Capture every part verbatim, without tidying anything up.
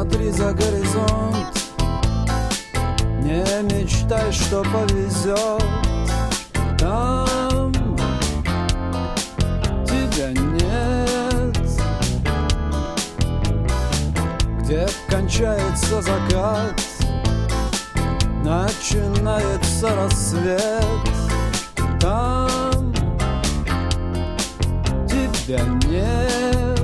смотри за горизонт, не мечтай, что повезет. Там тебя нет, где кончается закат, начинается рассвет. Там тебя нет.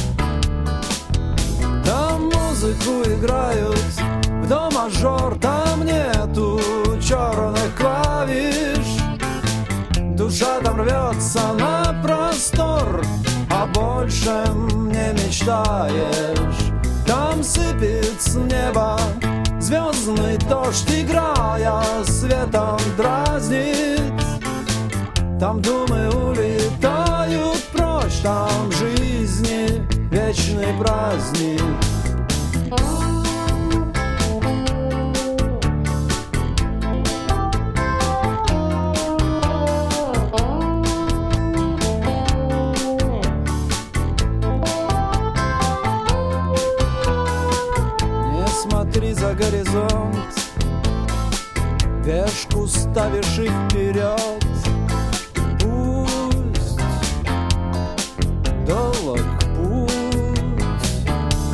Там музыку играют в до мажор, там нету черных клавиш. Душа там рвется на простор, а больше не мечтаешь. Там сыпет с неба звездный дождь, играя светом дразнит. Там думы улетают прочь, там жизни вечный праздник. Смотри за горизонт, вешку ставишь и вперед. Пусть долг путь,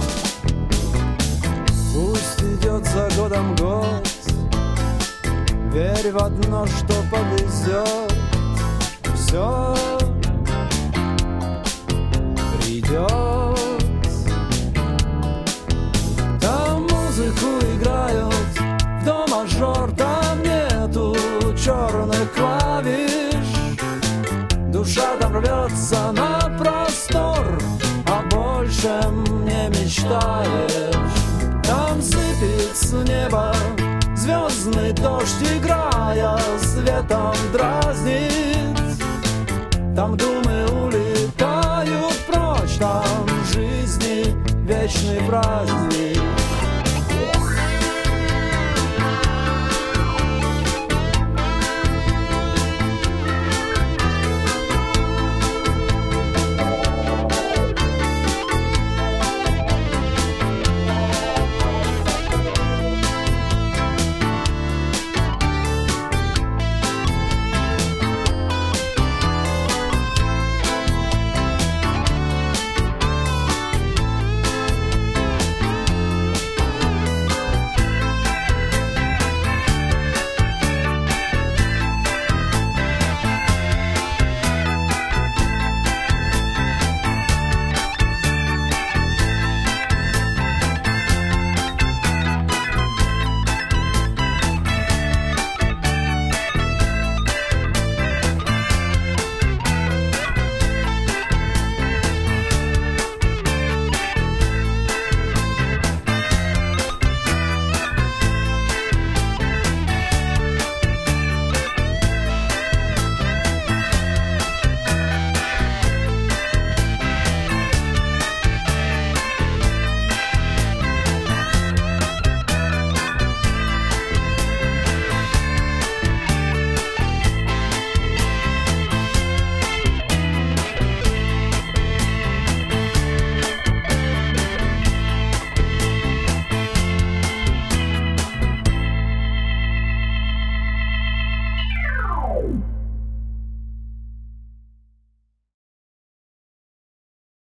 пусть идет за годом год. Верь в одно, что повезет, все придет. Музыку играют в до мажор, там нету черных клавиш. Душа там рвется на простор, а больше не мечтаешь. Там сыпет с неба звездный дождь, играя светом дразнит. Там думы улетают прочь, там жизни вечный праздник.